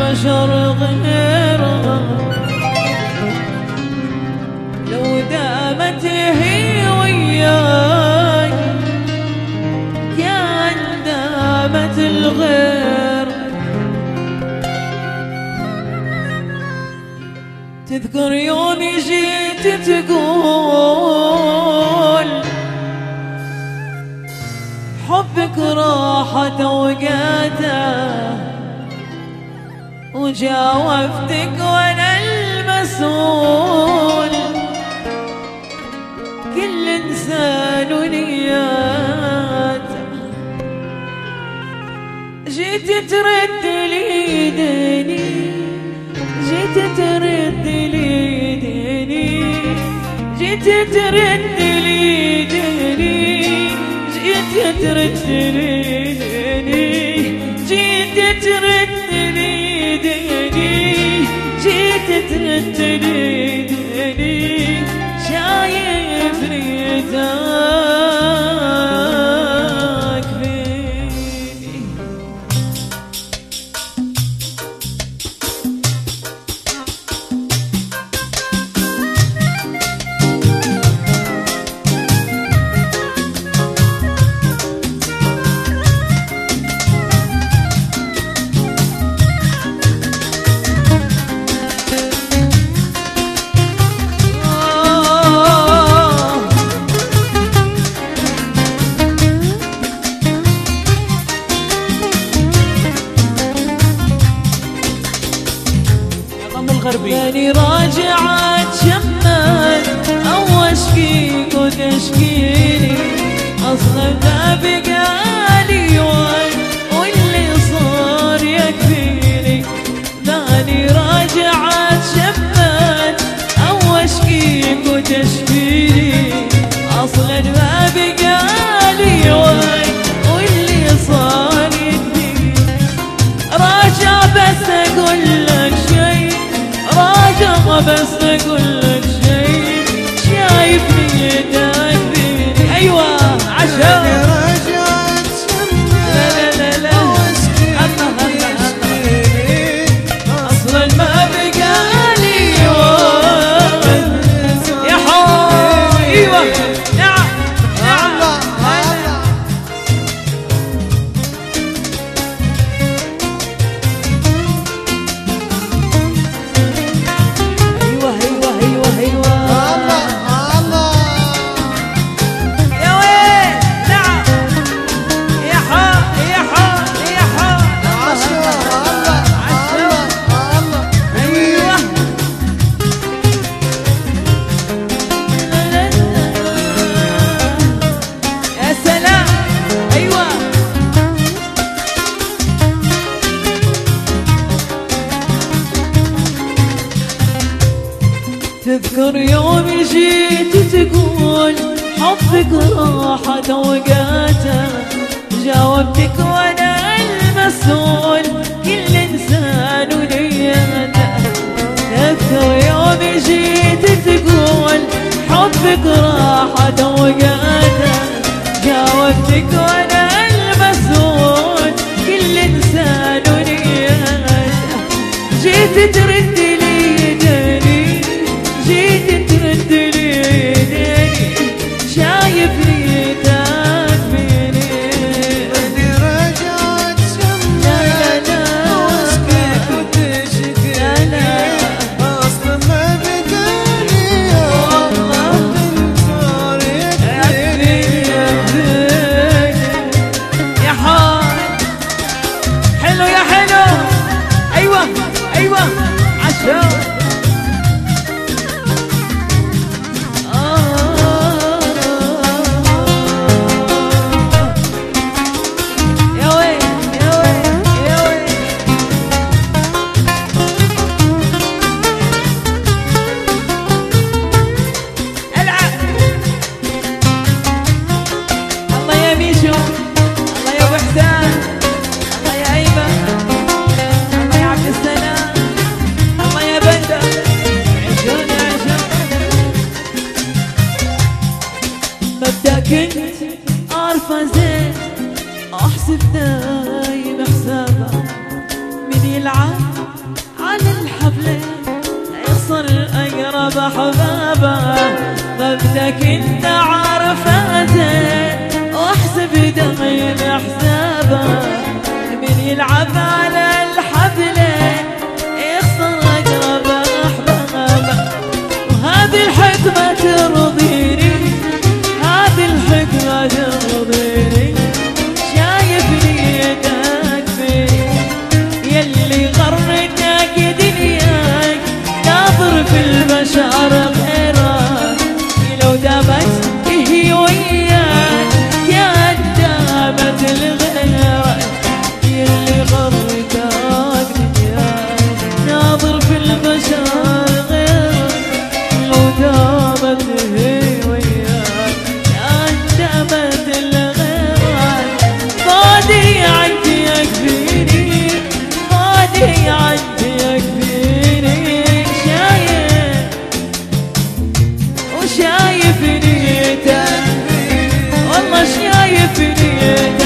بشر غيره، لو دامت هي وياي كان دامت الغير. تذكر يوم جيت تقول حبك راحت اوقاته، وجاوبتك وانا المسؤول، كل انسان ونياته. جيت ترد لي ديني، جيت ترد لي ديني، جيت ترد لي ديني، جيت ترد لي ديني، جيت ترد لي ديني، جيت ترد لي ديني. شايف ريتك فيني. ماني راجعة تشمت أو أشكيك وتشكيني، أصلا ما بقالي واللي صار يكفيني. ماني راجعة تشمت أو أشكيك وتشكيني، أصلا ما بقالي واللي صار يكفيني. راجع بس أقول لك شيء، راجع بس أقول لك شيء، شايفني يدك فيني. أيوة عشان رجعت شمال واسكت وتشكيني، أصلا ما بقالي يا حور. أيوة نعم نعم. تذكر يوم جيت تقول حبك راحت اوقاته، جاوبتك وانا المسؤول، كل انسان ونياته. تذكر يوم جيت تقول حبك راحت اوقاته، جاوبتك وانا المسؤول، كل انسان ونياته. جيت ترد لي ديني، جيت ترد لي ديني، شايف ريتك فيني. ماني راجعت شمال واسكت وتشكيني، أصلا ما بقالي واللي صار يكفيني. يا حار حلو يا حلو. أيوة أيوة عشان كنت عارفة زين أحسب دايم حسابه، من يلعب اقرب احبابه مبدك انت عارفه زين واحسب دمي حسابه من يلعب على الحبلين يخسر اقرب احبابه وهذه الحكمه ترضيني هذه الحكمه ترضيني شايفني يدك فيني يلي غرتك دنياك ناظر في البشر غيرك لو دامت هي وياك يا دامت الغيرك يلي غرتك دنياك ناظر في البشر غيرك لو دامت هي وياك يا دامت الغيرك فادي عندي يكفيني فادي عندي يكفيني شايف وشايف نيتك والله شايف نيتك